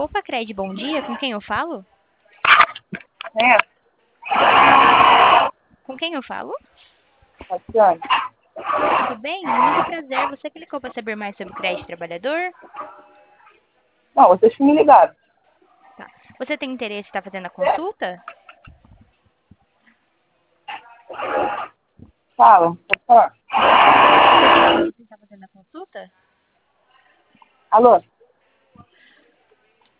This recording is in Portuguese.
Opa, Cred, bom dia. Com quem eu falo? É, Com quem eu falo? Tatiane. Tudo bem? Muito prazer. Você clicou para saber mais sobre o crédito trabalhador? Não, vocês que me ligaram. Tá. Você tem interesse em estar fazendo a consulta? Fala, pode falar. Você tem interesse em estar fazendo a consulta? Alô?